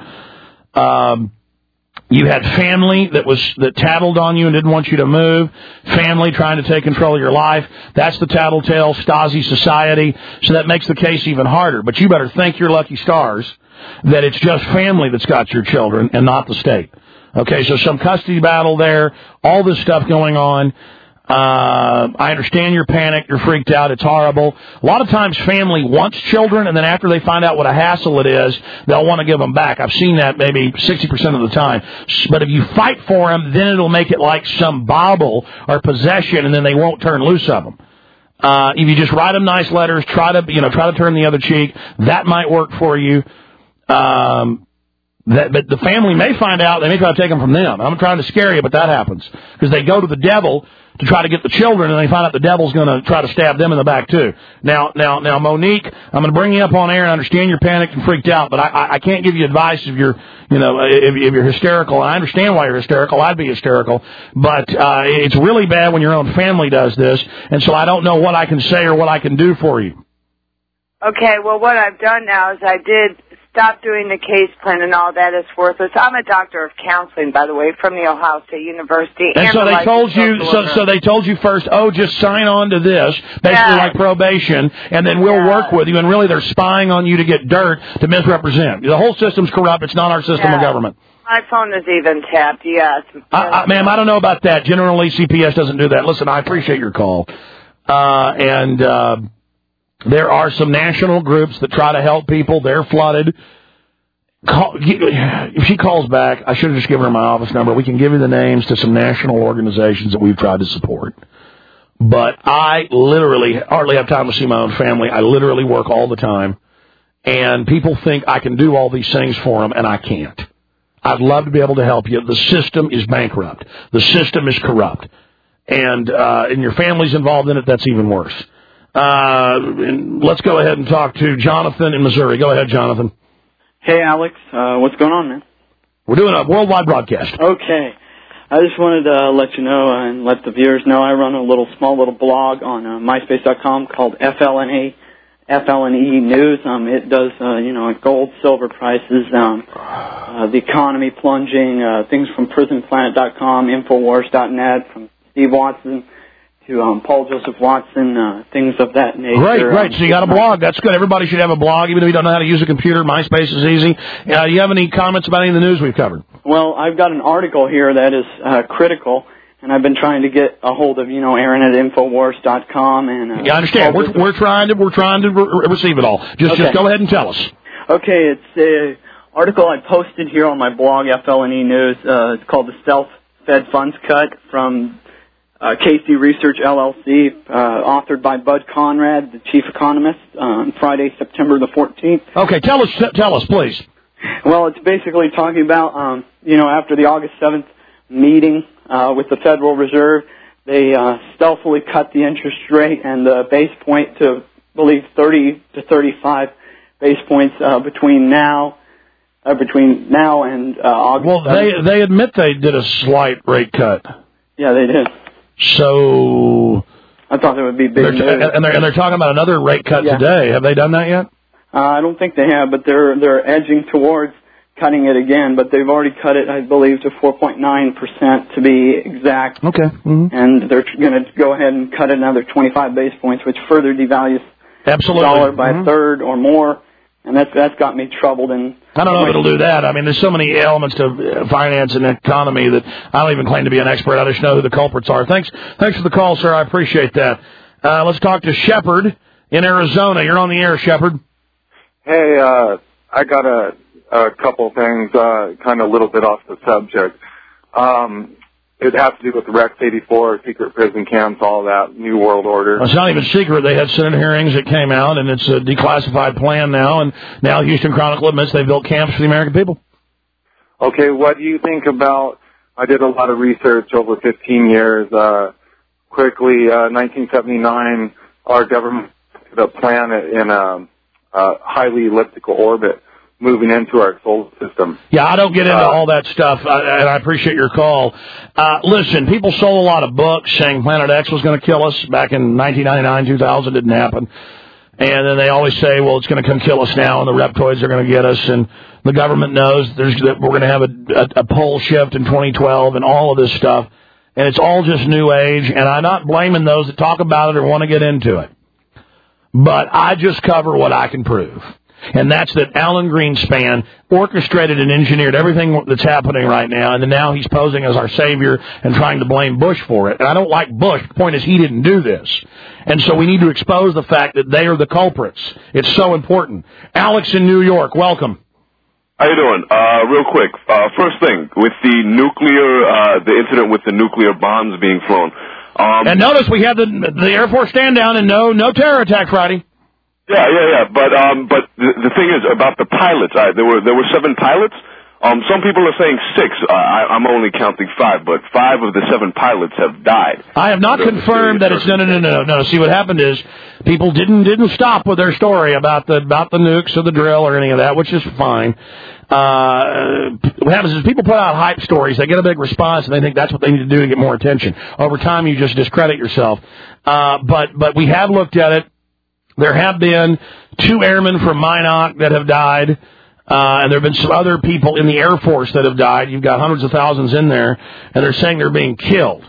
You had family that tattled on you and didn't want you to move. Family trying to take control of your life. That's the tattletale Stasi society. So that makes the case even harder. But you better thank your lucky stars that it's just family that's got your children and not the state. Okay, so some custody battle there. All this stuff going on. I understand your panic. You're freaked out. It's horrible. A lot of times family wants children, and then after they find out what a hassle it is, they'll want to give them back. I've seen that maybe 60% of the time. But if you fight for them, then it'll make it like some bauble or possession, and then they won't turn loose of them. If you just write them nice letters, try to turn the other cheek, that might work for you. But the family may find out, they may try to take them from them. I'm trying to scare you, but that happens. Because they go to the devil to try to get the children, and they find out the devil's going to try to stab them in the back, too. Now, Monique, I'm going to bring you up on air, and I understand you're panicked and freaked out, but I can't give you advice if you're, if you're hysterical. I understand why you're hysterical. I'd be hysterical. But it's really bad when your own family does this, and so I don't know what I can say or what I can do for you. Okay, well, what I've done now is I did stop doing the case plan and all that is worthless. I'm a doctor of counseling, by the way, from the Ohio State University. And so they told you, so they told you first, just sign on to this, basically like probation, and then we'll work with you. And really, they're spying on you to get dirt to misrepresent. The whole system's corrupt. It's not our system of government. My phone is even tapped. Yes, ma'am, I don't know about that. Generally, CPS doesn't do that. Listen, I appreciate your call, there are some national groups that try to help people. They're flooded. If she calls back, I should have just given her my office number. We can give you the names to some national organizations that we've tried to support. But I literally hardly have time to see my own family. I literally work all the time. And people think I can do all these things for them, and I can't. I'd love to be able to help you. The system is bankrupt. The system is corrupt. And your family's involved in it, that's even worse. Let's go ahead and talk to Jonathan in Missouri. Go ahead, Jonathan. Hey, Alex. What's going on, man? We're doing a worldwide broadcast. Okay. I just wanted to let you know and let the viewers know I run a small little blog on MySpace.com called FLNE News. It does, gold, silver prices, the economy plunging, things from PrisonPlanet.com, Infowars.net, from Steve Watson to Paul Joseph Watson, things of that nature. Great. So you got a blog. That's good. Everybody should have a blog, even if you don't know how to use a computer. MySpace is easy. Do you have any comments about any of the news we've covered? Well, I've got an article here that is critical, and I've been trying to get a hold of, Aaron at Infowars.com. And I understand. We're trying to receive it all. Just go ahead and tell us. Okay, it's an article I posted here on my blog, FLNE News. It's called The Self-Fed Funds Cut from Casey Research LLC, authored by Bud Conrad, the chief economist, on Friday, September the 14th. Okay, tell us, please. Well, it's basically talking about, after the August 7th meeting with the Federal Reserve, they stealthily cut the interest rate and the base point to, I believe, 30 to 35 base points between now and August. Well, 7th. they admit they did a slight rate cut. Yeah, they did. So I thought there would be big news. And they're talking about another rate cut today. Have they done that yet? I don't think they have, but they're edging towards cutting it again. But they've already cut it, I believe, to 4.9% to be exact. Okay. Mm-hmm. And they're going to go ahead and cut another 25 base points, which further devalues the dollar by a third or more. And that's got me troubled. And I don't know if it'll do that. I mean, there's so many elements to finance and economy that I don't even claim to be an expert. I just know who the culprits are. Thanks for the call, sir. I appreciate that. Let's talk to Shepard in Arizona. You're on the air, Shepard. Hey, I got a couple things, kind of a little bit off the subject. It has to do with the Rex 84, secret prison camps, all that, New World Order. Well, it's not even secret. They had Senate hearings that came out, and it's a declassified plan now, and now Houston Chronicle admits they built camps for the American people. Okay, what do you think about, I did a lot of research over 15 years. Quickly, 1979, our government put a planet in a highly elliptical orbit, moving into our solar system. Yeah, I don't get into all that stuff, and I appreciate your call. Listen, people sold a lot of books saying Planet X was going to kill us back in 1999, 2000. Didn't happen. And then they always say, well, it's going to come kill us now, and the reptoids are going to get us, and the government knows that we're going to have a pole shift in 2012 and all of this stuff. And it's all just New Age, and I'm not blaming those that talk about it or want to get into it. But I just cover what I can prove. And that's that Alan Greenspan orchestrated and engineered everything that's happening right now, and then now he's posing as our savior and trying to blame Bush for it. And I don't like Bush. The point is he didn't do this. And so we need to expose the fact that they are the culprits. It's so important. Alex in New York, welcome. How you doing? Real quick, first thing, with the incident with the nuclear bombs being flown. And notice we had the Air Force stand down and no terror attack Friday. Yeah. But the thing is about the pilots. There were 7 pilots. Some people are saying 6. I'm only counting 5, but 5 of the 7 pilots have died. I have not confirmed that it's no. See, what happened is people didn't stop with their story about the nukes or the drill or any of that, which is fine. What happens is people put out hype stories, they get a big response, and they think that's what they need to do to get more attention. Over time, you just discredit yourself. But we have looked at it. There have been 2 airmen from Minot that have died, and there have been some other people in the Air Force that have died. You've got hundreds of thousands in there, and they're saying they're being killed.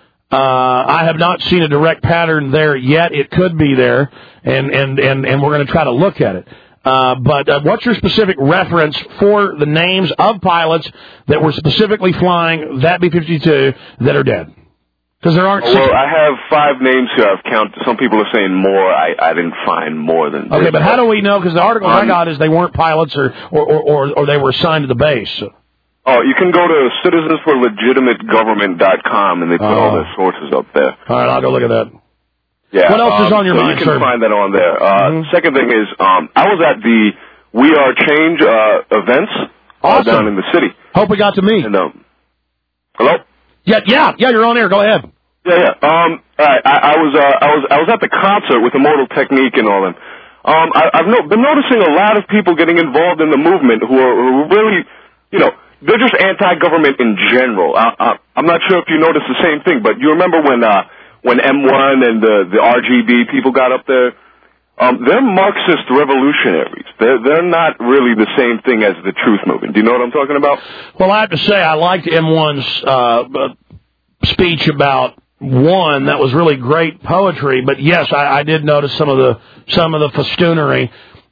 I have not seen a direct pattern there yet. It could be there, and we're going to try to look at it. But what's your specific reference for the names of pilots that were specifically flying that B-52 that are dead? Because there aren't. Well, I have 5 names here. I've counted. Some people are saying more. I didn't find more than. Okay, but how do we know? Because the article I got is they weren't pilots or they were assigned to the base. Oh, you can go to citizensforlegitimategovernment.com and they put all their sources up there. All right, I'll go look at that. Yeah. What else is on your mind, you can sir? find that on there. Second thing is, I was at the We Are Change events down in the city. Hope we got to meet. And, hello? Yeah, you're on air. Go ahead. Yeah. I was at the concert with Immortal Technique and all that. I've been noticing a lot of people getting involved in the movement who are really, they're just anti-government in general. I'm not sure if you noticed the same thing, but you remember when M1 and the RGB people got up there? They're Marxist revolutionaries. They're not really the same thing as the truth movement. Do you know what I'm talking about? Well, I have to say I liked M1's speech about one. That was really great poetry. But yes, I did notice some of the festoonery.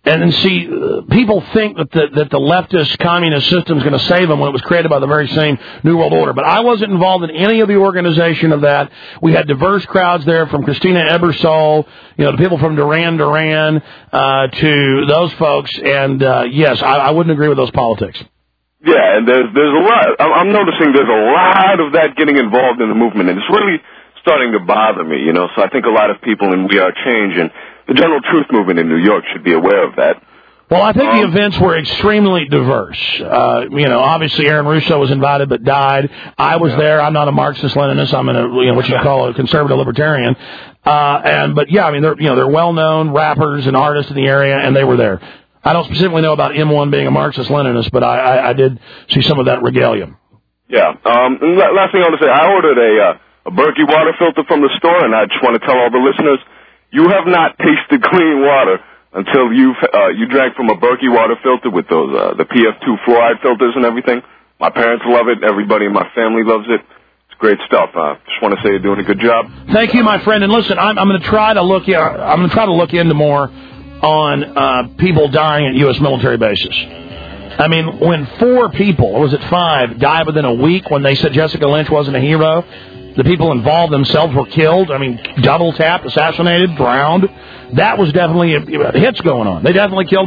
And then see, people think that the leftist communist system is going to save them when it was created by the very same New World Order. But I wasn't involved in any of the organization of that. We had diverse crowds there, from Christina Ebersole, to people from Duran Duran, to those folks. And yes, I wouldn't agree with those politics. Yeah, and there's a lot. I'm noticing there's a lot of that getting involved in the movement, and it's really starting to bother me. So I think a lot of people in We Are Change and the General Truth Movement in New York should be aware of that. Well, I think the events were extremely diverse. Obviously Aaron Russo was invited but died. I was there. I'm not a Marxist-Leninist. I'm what you call a conservative libertarian. They're well-known rappers and artists in the area, and they were there. I don't specifically know about M1 being a Marxist-Leninist, but I did see some of that regalia. Yeah. And last thing I want to say, I ordered a Berkey water filter from the store, and I just want to tell all the listeners, you have not tasted clean water until you drank from a Berkey water filter with those the PF2 fluoride filters and everything. My parents love it. Everybody in my family loves it. It's great stuff. Just want to say you're doing a good job. Thank you, my friend. And listen, I'm going to try to look into more on people dying at U.S. military bases. I mean, when 4 people, or was it 5, died within a week when they said Jessica Lynch wasn't a hero, the people involved themselves were killed. I mean, double-tapped, assassinated, drowned. That was definitely hits going on. They definitely killed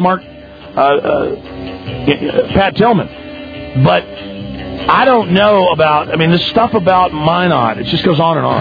Pat Tillman. But I don't know about, this stuff about Minot, it just goes on and on.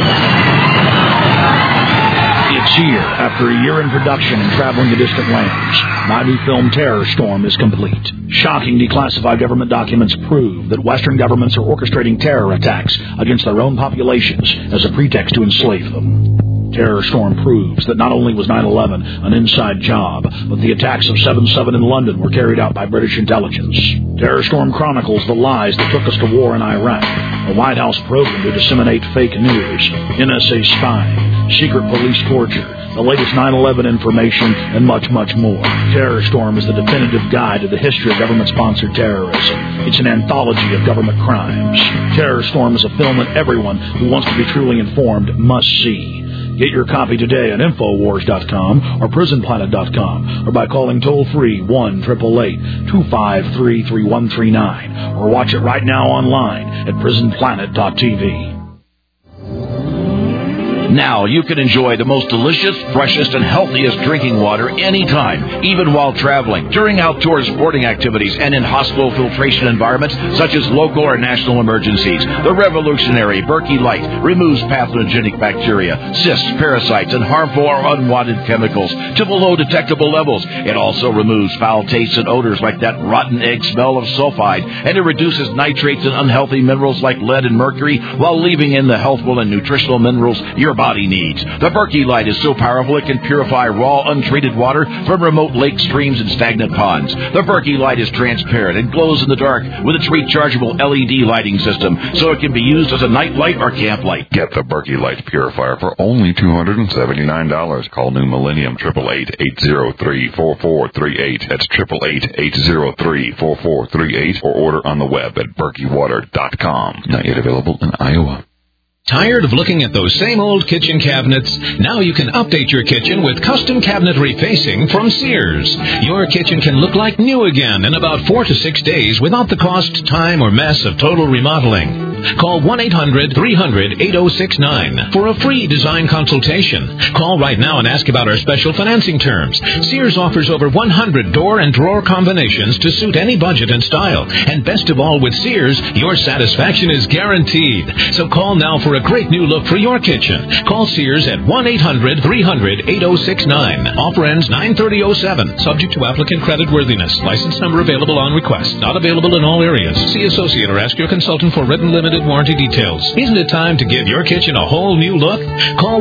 It's here, after a year in production and traveling to distant lands. My new film, Terror Storm, is complete. Shocking declassified government documents prove that Western governments are orchestrating terror attacks against their own populations as a pretext to enslave them. Terror Storm proves that not only was 9/11 an inside job, but the attacks of 7/7 in London were carried out by British intelligence. Terror Storm chronicles the lies that took us to war in Iraq, a White House program to disseminate fake news, NSA spying, secret police torture, the latest 9/11 information, and much, much more. Terror Storm is the definitive guide to the history of government-sponsored terrorism. It's an anthology of government crimes. Terror Storm is a film that everyone who wants to be truly informed must see. Get your copy today at Infowars.com or PrisonPlanet.com, or by calling toll-free 1-888-253-3139, or watch it right now online at PrisonPlanet.tv. Now you can enjoy the most delicious, freshest, and healthiest drinking water anytime, even while traveling, during outdoor sporting activities, and in hospital filtration environments such as local or national emergencies. The revolutionary Berkey Light removes pathogenic bacteria, cysts, parasites, and harmful or unwanted chemicals to below detectable levels. It also removes foul tastes and odors like that rotten egg smell of sulfide, and it reduces nitrates and unhealthy minerals like lead and mercury while leaving in the healthful and nutritional minerals your body needs. The Berkey Light is so powerful it can purify raw, untreated water from remote lakes, streams, and stagnant ponds. The Berkey Light is transparent and glows in the dark with its rechargeable LED lighting system, so it can be used as a night light or camp light. Get the Berkey Light Purifier for only $279. Call New Millennium 888-803-4438. That's 888-803-4438, or order on the web at berkeywater.com. Not yet available in Iowa. Tired of looking at those same old kitchen cabinets? Now you can update your kitchen with custom cabinet refacing from Sears. Your kitchen can look like new again in about 4 to 6 days without the cost, time, or mess of total remodeling. Call 1-800-300-8069 for a free design consultation. Call right now and ask about our special financing terms. Sears offers over 100 door and drawer combinations to suit any budget and style. And best of all, with Sears, your satisfaction is guaranteed. So call now for a great new look for your kitchen. Call Sears at 1-800-300-8069. Offer ends 9/30/07. Subject to applicant credit worthiness. License number available on request. Not available in all areas. See associate or ask your consultant for written limited warranty details. Isn't it time to give your kitchen a whole new look? Call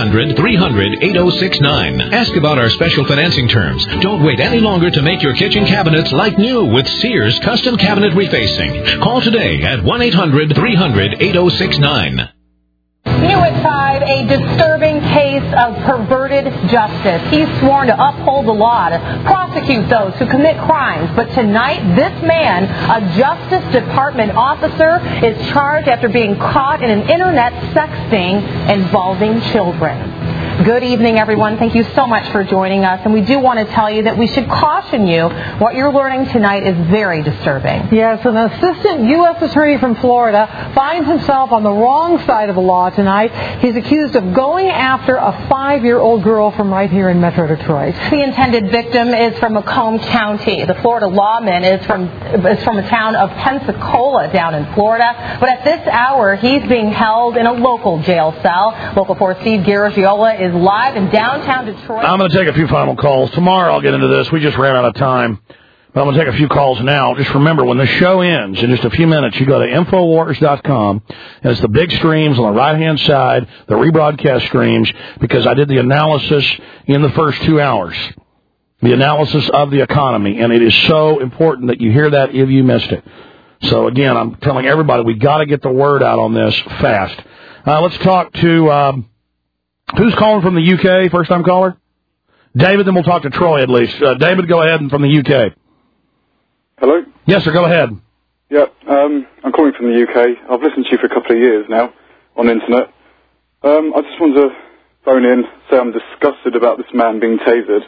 1-800-300-8069. Ask about our special financing terms. Don't wait any longer to make your kitchen cabinets like new with Sears Custom Cabinet Refacing. Call today at 1-800-300-8069. New at 5, a disturbing case of perverted justice. He's sworn to uphold the law, to prosecute those who commit crimes. But tonight, this man, a Justice Department officer, is charged after being caught in an internet sex sting involving children. Good evening, everyone. Thank you so much for joining us. And we do want to tell you that we should caution you. What you're learning tonight is very disturbing. Yes, an assistant U.S. attorney from Florida finds himself on the wrong side of the law tonight. He's accused of going after a 5-year-old girl from right here in Metro Detroit. The intended victim is from Macomb County. The Florida lawman is from a town of Pensacola down in Florida. But at this hour, he's being held in a local jail cell. Local 4 Steve Garagiola is live in downtown Detroit. I'm going to take a few final calls. Tomorrow I'll get into this. We just ran out of time. But I'm going to take a few calls now. Just remember, when the show ends in just a few minutes, you go to Infowars.com, and it's the big streams on the right-hand side, the rebroadcast streams, because I did the analysis in the first 2 hours, the analysis of the economy, and it is so important that you hear that if you missed it. So, again, I'm telling everybody, we got to get the word out on this fast. Let's talk to, who's calling from the UK, first-time caller? David, then we'll talk to Troy at least. David, go ahead, and from the UK. Hello? Yes, sir, go ahead. Yeah, I'm calling from the UK. I've listened to you for a couple of years now on the internet. I just wanted to phone in, say I'm disgusted about this man being tasered,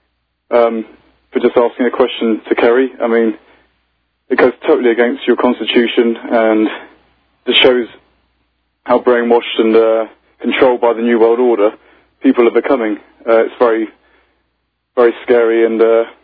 for just asking a question to Kerry. I mean, it goes totally against your constitution and just shows how brainwashed and controlled by the New World Order people are becoming. It's very, very scary, and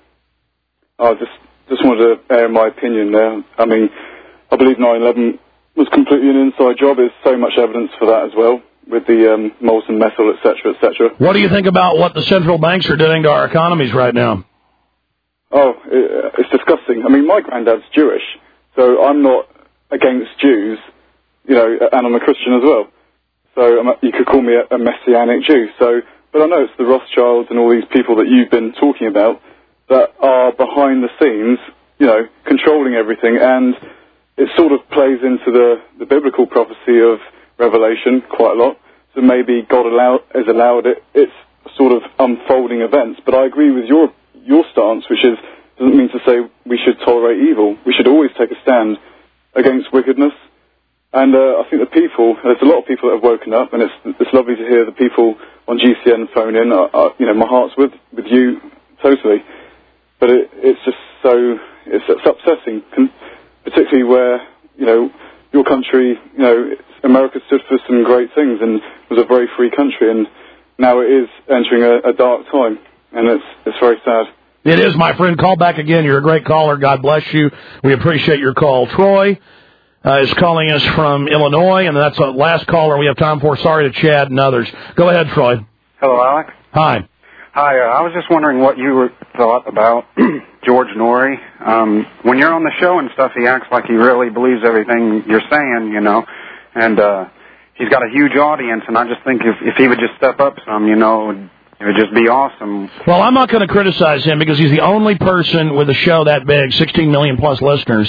I just wanted to air my opinion there. I mean, I believe 9/11 was completely an inside job. There's so much evidence for that as well, with the molten metal, etc., etc. What do you think about what the central banks are doing to our economies right now? Oh, it's disgusting. I mean, my granddad's Jewish, so I'm not against Jews, you know, and I'm a Christian as well. So you could call me a Messianic Jew. So, but I know it's the Rothschilds and all these people that you've been talking about that are behind the scenes, you know, controlling everything, and it sort of plays into the biblical prophecy of Revelation quite a lot. So maybe God has allowed it. It's sort of unfolding events. But I agree with your stance, which is doesn't mean to say we should tolerate evil. We should always take a stand against wickedness. And I think the people, there's a lot of people that have woken up, and it's lovely to hear the people on GCN phone in. You know, my heart's with you totally. But it's just so, it's upsetting, particularly where, you know, your country, you know, America stood for some great things and was a very free country, and now it is entering a dark time, and it's very sad. It is, my friend. Call back again. You're a great caller. God bless you. We appreciate your call. Troy is calling us from Illinois, and that's the last caller we have time for. Sorry to Chad and others. Go ahead, Troy. Hello, Alex. Hi. Hi, I was just wondering what you thought about George Norrie. When you're on the show and stuff, he acts like he really believes everything you're saying, you know, and he's got a huge audience, and I just think if he would just step up some, you know, it would just be awesome. Well, I'm not going to criticize him because he's the only person with a show that big, 16 million plus listeners.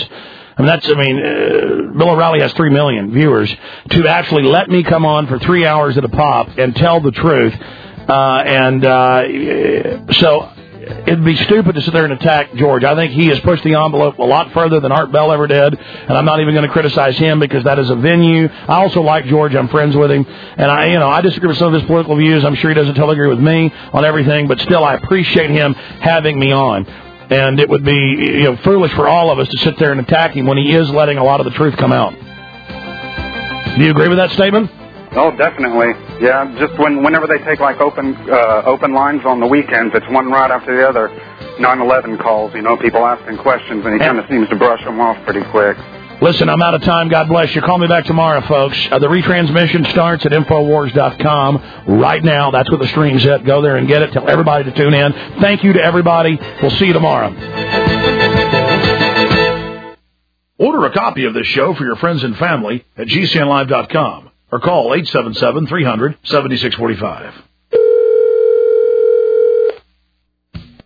Bill O'Reilly has 3 million viewers, to actually let me come on for 3 hours at a pop and tell the truth. So it'd be stupid to sit there and attack George. I think he has pushed the envelope a lot further than Art Bell ever did, and I'm not even going to criticize him because that is a venue. I also like George. I'm friends with him, and I disagree with some of his political views. I'm sure he doesn't totally agree with me on everything, but still I appreciate him having me on. And it would be, you know, foolish for all of us to sit there and attack him when he is letting a lot of the truth come out. Do you agree with that statement? Oh, definitely. Yeah, just whenever they take like open lines on the weekends, it's one right after the other. 9/11 calls, you know, people asking questions, and he kind of seems to brush them off pretty quick. Listen, I'm out of time. God bless you. Call me back tomorrow, folks. The retransmission starts at Infowars.com right now. That's what the stream's at. Go there and get it. Tell everybody to tune in. Thank you to everybody. We'll see you tomorrow. Order a copy of this show for your friends and family at GCNlive.com or call 877-300-7645.